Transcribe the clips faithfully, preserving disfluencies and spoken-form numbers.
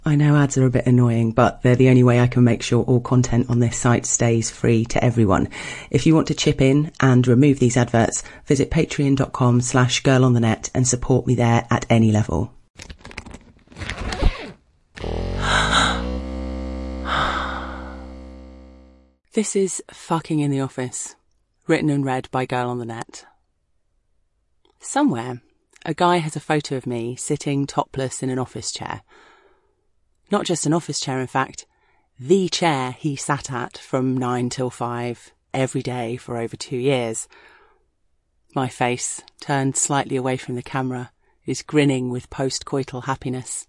I know ads are a bit annoying, but they're the only way I can make sure all content on this site stays free to everyone. If you want to chip in and remove these adverts, visit patreon.com slash girlonthenet and support me there at any level. This is Fucking in the Office, written and read by Girl on the Net. Somewhere, a guy has a photo of me sitting topless in an office chair. Not just an office chair, in fact, the chair he sat at from nine till five, every day for over two years. My face, turned slightly away from the camera, is grinning with post-coital happiness.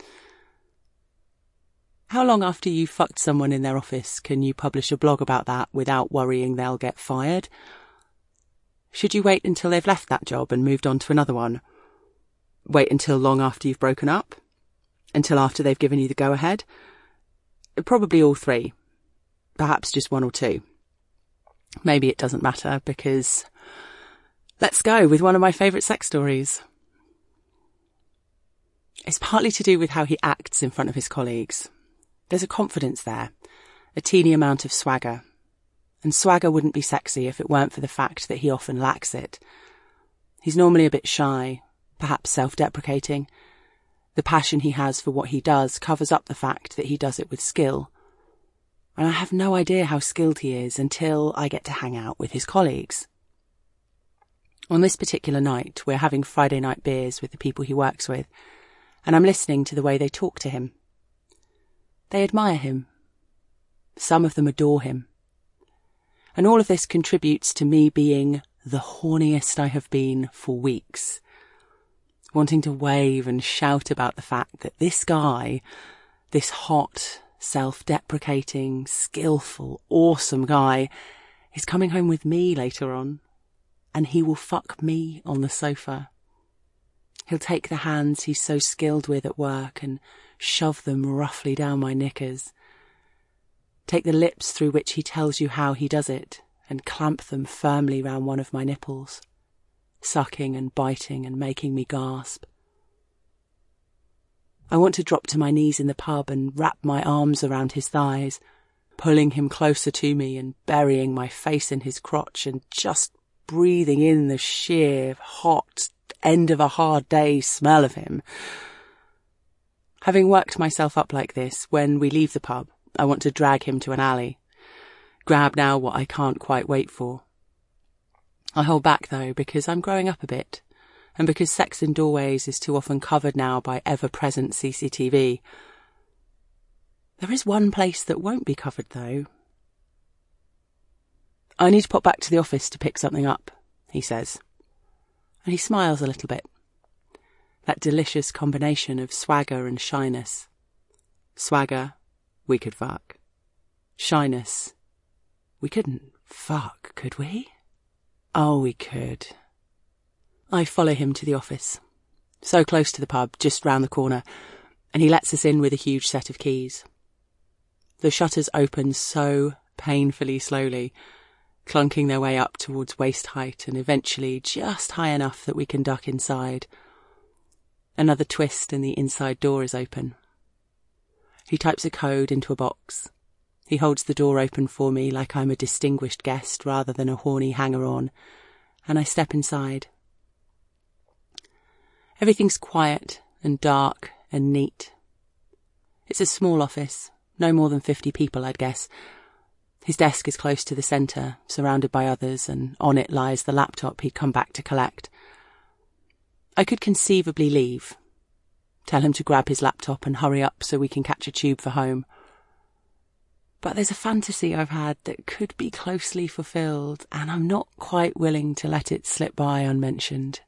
How long after you fucked someone in their office can you publish a blog about that without worrying they'll get fired? Should you wait until they've left that job and moved on to another one? Wait until long after you've broken up? Until after they've given you the go-ahead? Probably all three. Perhaps just one or two. Maybe it doesn't matter, because let's go with one of my favourite sex stories. It's partly to do with how he acts in front of his colleagues. There's a confidence there, a teeny amount of swagger. And swagger wouldn't be sexy if it weren't for the fact that he often lacks it. He's normally a bit shy, perhaps self-deprecating. The passion he has for what he does covers up the fact that he does it with skill. And I have no idea how skilled he is until I get to hang out with his colleagues. On this particular night, we're having Friday night beers with the people he works with, and I'm listening to the way they talk to him. They admire him. Some of them adore him. And all of this contributes to me being the horniest I have been for weeks. Wanting to wave and shout about the fact that this guy, this hot, self-deprecating, skillful, awesome guy, is coming home with me later on, and he will fuck me on the sofa. He'll take the hands he's so skilled with at work and shove them roughly down my knickers. Take the lips through which he tells you how he does it and clamp them firmly round one of my nipples, sucking and biting and making me gasp. I want to drop to my knees in the pub and wrap my arms around his thighs, pulling him closer to me and burying my face in his crotch and just breathing in the sheer, hot, end of a hard day smell of him. Having worked myself up like this, when we leave the pub, I want to drag him to an alley. Grab now what I can't quite wait for. I hold back, though, because I'm growing up a bit, and because sex in doorways is too often covered now by ever-present C C T V. There is one place that won't be covered, though. I need to pop back to the office to pick something up, he says. And he smiles a little bit. That delicious combination of swagger and shyness. Swagger, we could fuck. Shyness, we couldn't fuck, could we? Oh, we could. I follow him to the office. So close to the pub, just round the corner, and he lets us in with a huge set of keys. The shutters open so painfully slowly, clunking their way up towards waist height and eventually just high enough that we can duck inside. Another twist and the inside door is open. He types a code into a box. He holds the door open for me like I'm a distinguished guest rather than a horny hanger-on, and I step inside. Everything's quiet and dark and neat. It's a small office, no more than fifty people, I'd guess. His desk is close to the centre, surrounded by others, and on it lies the laptop he'd come back to collect. I could conceivably leave. Tell him to grab his laptop and hurry up so we can catch a tube for home. But there's a fantasy I've had that could be closely fulfilled, and I'm not quite willing to let it slip by unmentioned.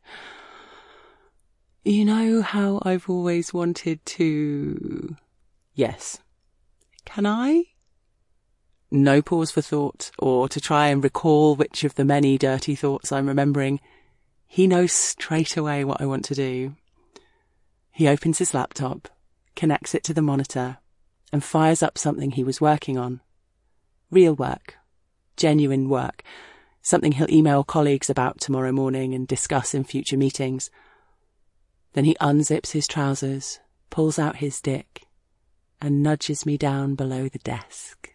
You know how I've always wanted to... Yes. Can I? No pause for thought, or to try and recall which of the many dirty thoughts I'm remembering. He knows straight away what I want to do. He opens his laptop, connects it to the monitor, and fires up something he was working on. Real work. Genuine work. Something he'll email colleagues about tomorrow morning and discuss in future meetings. Then he unzips his trousers, pulls out his dick, and nudges me down below the desk.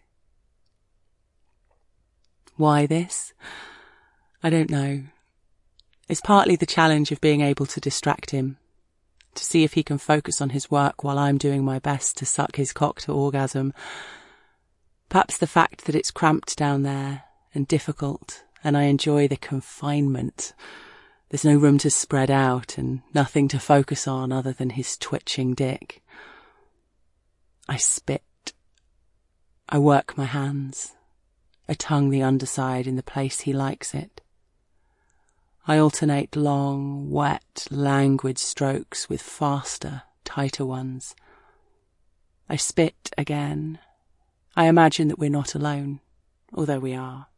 Why this? I don't know. It's partly the challenge of being able to distract him, to see if he can focus on his work while I'm doing my best to suck his cock to orgasm. Perhaps the fact that it's cramped down there and difficult, and I enjoy the confinement. There's no room to spread out and nothing to focus on other than his twitching dick. I spit. I work my hands. I tongue the underside in the place he likes it. I alternate long, wet, languid strokes with faster, tighter ones. I spit again. I imagine that we're not alone, although we are.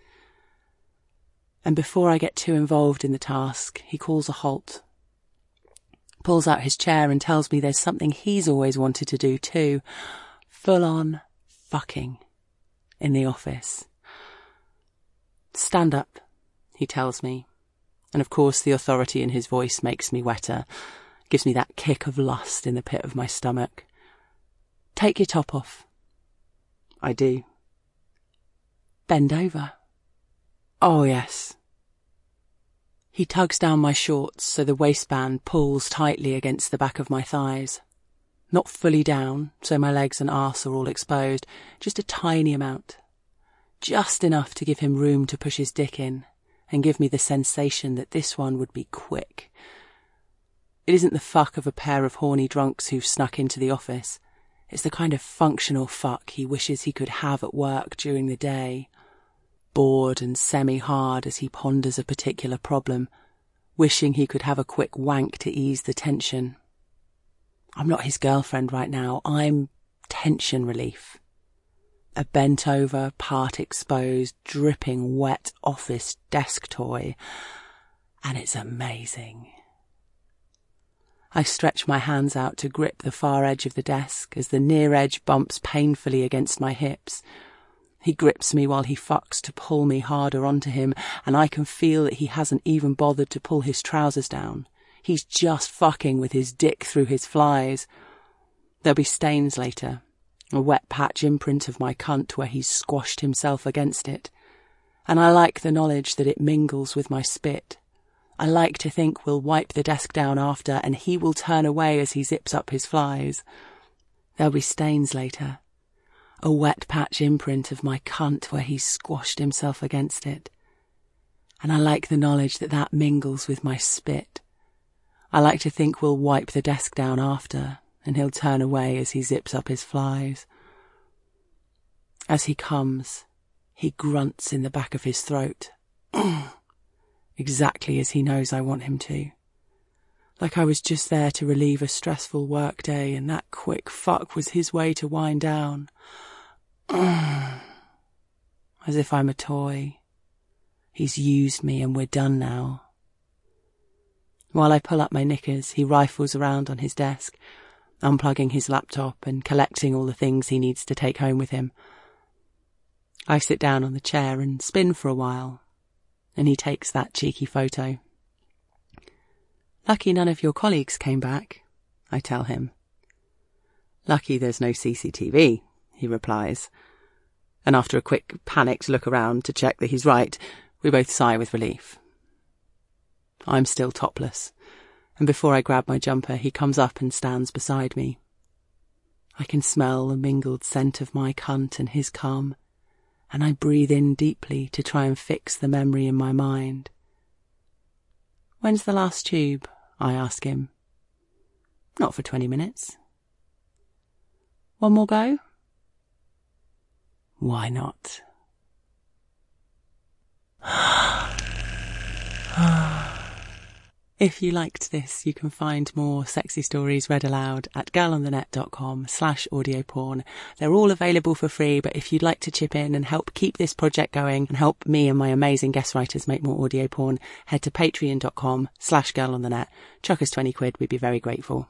And before I get too involved in the task, he calls a halt, pulls out his chair and tells me there's something he's always wanted to do too. Full-on fucking in the office. Stand up, he tells me. And of course the authority in his voice makes me wetter, gives me that kick of lust in the pit of my stomach. Take your top off. I do. Bend over. Oh, yes. He tugs down my shorts so the waistband pulls tightly against the back of my thighs. Not fully down, so my legs and arse are all exposed, just a tiny amount. Just enough to give him room to push his dick in and give me the sensation that this one would be quick. It isn't the fuck of a pair of horny drunks who've snuck into the office. It's the kind of functional fuck he wishes he could have at work during the day. Bored and semi-hard as he ponders a particular problem, wishing he could have a quick wank to ease the tension. I'm not his girlfriend right now. I'm tension relief. A bent-over, part-exposed, dripping wet office desk toy. And it's amazing. I stretch my hands out to grip the far edge of the desk as the near edge bumps painfully against my hips. He grips me while he fucks to pull me harder onto him, and I can feel that he hasn't even bothered to pull his trousers down. He's just fucking with his dick through his flies. There'll be stains later. A wet patch imprint of my cunt where he's squashed himself against it. And I like the knowledge that it mingles with my spit. I like to think we'll wipe the desk down after and he will turn away as he zips up his flies. There'll be stains later. A wet patch imprint of my cunt where he's squashed himself against it. And I like the knowledge that that mingles with my spit. I like to think we'll wipe the desk down after and he'll turn away as he zips up his flies. As he comes, he grunts in the back of his throat. Exactly as he knows I want him to. Like I was just there to relieve a stressful work day and that quick fuck was his way to wind down. As if I'm a toy. He's used me and we're done now. While I pull up my knickers, he rifles around on his desk, unplugging his laptop and collecting all the things he needs to take home with him. I sit down on the chair and spin for a while, and he takes that cheeky photo. Lucky none of your colleagues came back, I tell him. Lucky there's no C C T V, he replies. And after a quick panicked look around to check that he's right, we both sigh with relief. I'm still topless, and before I grab my jumper, he comes up and stands beside me. I can smell the mingled scent of my cunt and his cum, and I breathe in deeply to try and fix the memory in my mind. When's the last tube? I ask him. Not for twenty minutes. One more go? Why not? If you liked this, you can find more sexy stories read aloud at girlonthenet.com slash audio porn. They're all available for free, but if you'd like to chip in and help keep this project going and help me and my amazing guest writers make more audio porn, head to patreon.com slash girlonthenet. Chuck us twenty quid, we'd be very grateful.